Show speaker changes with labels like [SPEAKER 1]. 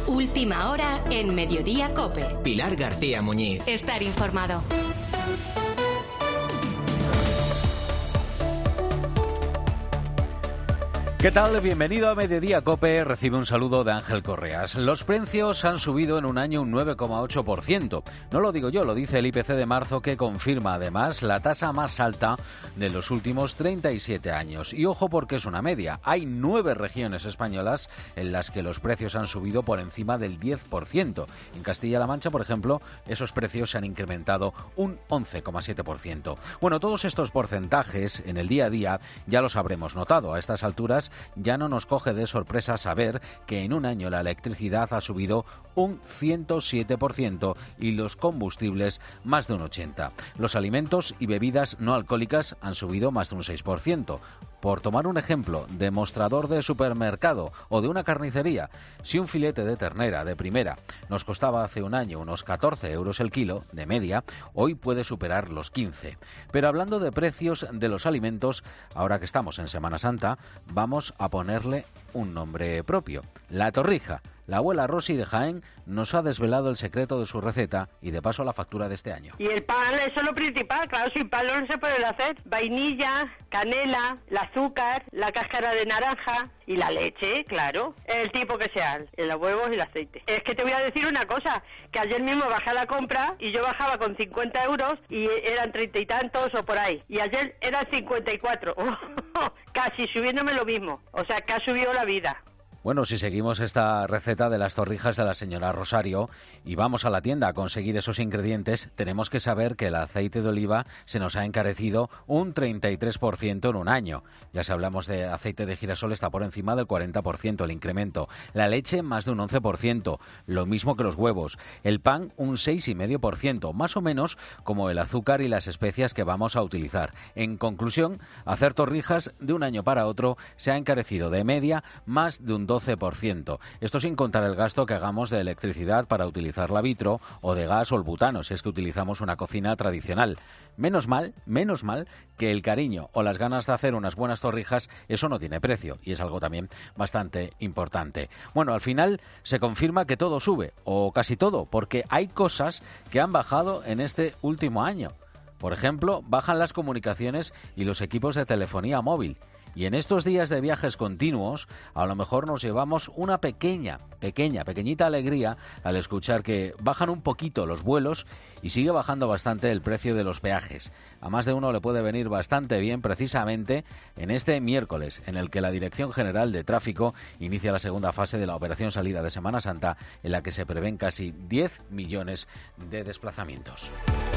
[SPEAKER 1] Última hora en Mediodía COPE.
[SPEAKER 2] Pilar García Muñiz.
[SPEAKER 1] Estar informado.
[SPEAKER 3] ¿Qué tal? Bienvenido a Mediodía COPE. Recibe un saludo de Ángel Correas. Los precios han subido en un año un 9,8%. No lo digo yo, lo dice el IPC de marzo, que confirma además la tasa más alta de los últimos 37 años. Y ojo, porque es una media. Hay 9 regiones españolas en las que los precios han subido por encima del 10%. En Castilla-La Mancha, por ejemplo, esos precios se han incrementado un 11,7%. Bueno, todos estos porcentajes en el día a día ya los habremos notado. A estas alturas ya no nos coge de sorpresa saber que en un año la electricidad ha subido un 107% y los combustibles más de un 80%. Los alimentos y bebidas no alcohólicas han subido más de un 6%. Por tomar un ejemplo de mostrador de supermercado o de una carnicería, si un filete de ternera de primera nos costaba hace un año unos 14 euros el kilo, de media, hoy puede superar los 15. Pero hablando de precios de los alimentos, ahora que estamos en Semana Santa, vamos a ponerle un nombre propio: la torrija. La abuela Rosy de Jaén nos ha desvelado el secreto de su receta y de paso la factura de este año.
[SPEAKER 4] Y el pan, eso es lo principal, claro, sin pan no se puede hacer. Vainilla, canela, el azúcar, la cáscara de naranja y la leche, claro, el tipo que sea, los huevos y el aceite. Es que te voy a decir una cosa, que ayer mismo bajé a la compra y yo bajaba con 50 euros y eran 30 y tantos o por ahí. Y ayer eran 54, casi subiéndome lo mismo, o sea que ha subido la vida.
[SPEAKER 3] Bueno, si seguimos esta receta de las torrijas de la señora Rosario y vamos a la tienda a conseguir esos ingredientes, tenemos que saber que el aceite de oliva se nos ha encarecido un 33% en un año. Ya si hablamos de aceite de girasol, está por encima del 40% el incremento. La leche más de un 11%, lo mismo que los huevos. El pan un 6,5%, más o menos como el azúcar y las especias que vamos a utilizar. En conclusión, hacer torrijas de un año para otro se ha encarecido de media más de un 12%. Esto sin contar el gasto que hagamos de electricidad para utilizar la vitro o de gas o el butano, si es que utilizamos una cocina tradicional. Menos mal que el cariño o las ganas de hacer unas buenas torrijas, eso no tiene precio y es algo también bastante importante. Bueno, al final se confirma que todo sube, o casi todo, porque hay cosas que han bajado en este último año. Por ejemplo, bajan las comunicaciones y los equipos de telefonía móvil. Y en estos días de viajes continuos, a lo mejor nos llevamos una pequeñita alegría al escuchar que bajan un poquito los vuelos y sigue bajando bastante el precio de los peajes. A más de uno le puede venir bastante bien precisamente en este miércoles, en el que la Dirección General de Tráfico inicia la segunda fase de la operación salida de Semana Santa, en la que se prevén casi 10 millones de desplazamientos.